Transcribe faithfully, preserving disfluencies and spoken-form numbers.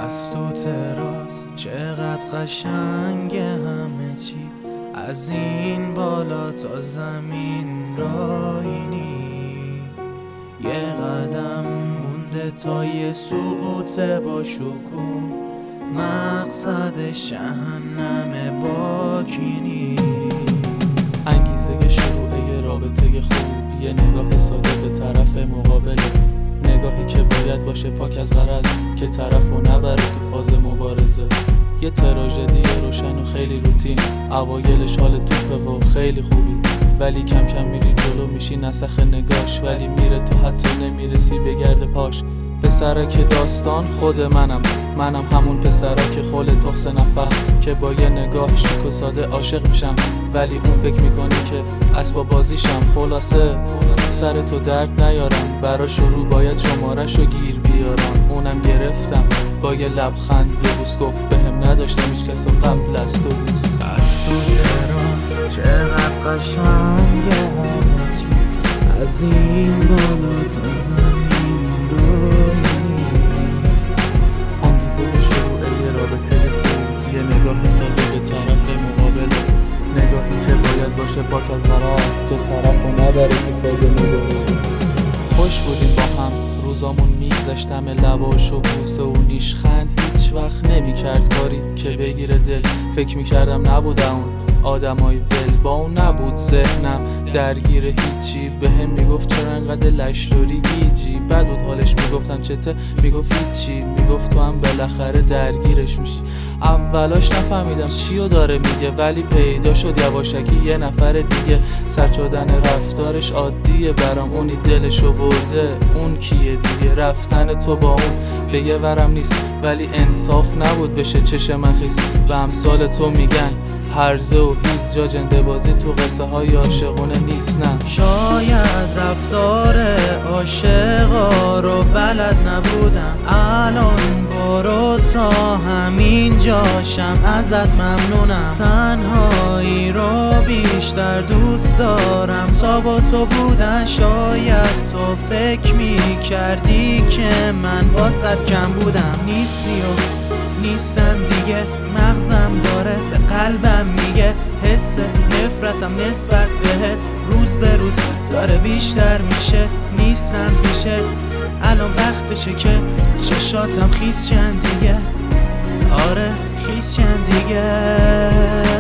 از تو تراس چقدر قشنگه همه چی، از این بالا تا زمین راهینی. یه قدم مونده تا یه سقوط با شکوه، مقصدش جهنم باکینی. انگیزه شروع یه رابطه خوب، یه نگاه ساده به طرف مقابله، نگاهی که باید باشه پاک از غرض، که طرفو نبره تو فاز مبارزه. یه تراژدی روشن و خیلی روتین، اوایلش حال توپه و خیلی خوبی، ولی کم کم میری جلو میشی نسخ نگاش، ولی میره تو حتی نمیرسی به گرد پاش. پسرک داستان خود منم، منم همون پسرک خول تخس نفر که با یه نگاه شیک و ساده عاشق میشم، ولی اون فکر میکنه که اسباب بازیشم. خلاصه سر تو درد نیارم، برا شروع باید شمارش و گیر بیارم. اونم گرفتم با یه لبخند ببوس، گفت بهم نداشتم هیچ کس قبل از تو دوست. از تو تراس چقدر قشنگه همه چی، از این بالا تا زمین رویی. انگیزه شروع یه رابطه خوب، یه نگاه ساده به طرف مقابل، نگاهی که باید باشه پاک از غرض، که طرفو نبره تو فاز مبارزه. خوش بودیم با هم، روزامون میگذشتم لباش و بوسه و نیشخند، هیچ وقت نمیکرد کاری که بگیره دل. فکر میکردم نبوده اون آدمای ول، با اون نبود ذهنم درگیر هیچی. به هم میگفت چرا انقدر لشداری گیجی، بد بود حالش، میگفتم چته، میگفت هیچی، میگفت تو هم بالاخره درگیرش میشی. اولاش نفهمیدم چیو داره میگه، ولی پیدا شد یواشکی یه نفر دیگه. سرچادن رفتارش عادیه برام، اونی دلشو برده، اون کیه دیگه. رفتن تو با اون به یه ورم نیست، ولی انصاف نبود بشه چش من خیس. و امثال تو میگن هرزه و هیز، جا جنده بازی تو قصه های عاشقونه نیست. نه شاید رفتار عاشقا رو بلد نبودم، الان برو تا همین جاشم ازت ممنونم. تنهایی رو بیشتر دوست دارم تا با تو بودن. شاید تو فکر میکردی که من واسط کم بودم، نیستی و نیستم دیگه. مغزم داره به قلبم میگه، حس نفرتم نسبت بهت روز به روز داره بیشتر میشه. نیستم پیشه الان وقتشه که چشاتم خیس چند دیگه، آره خیس چند دیگه.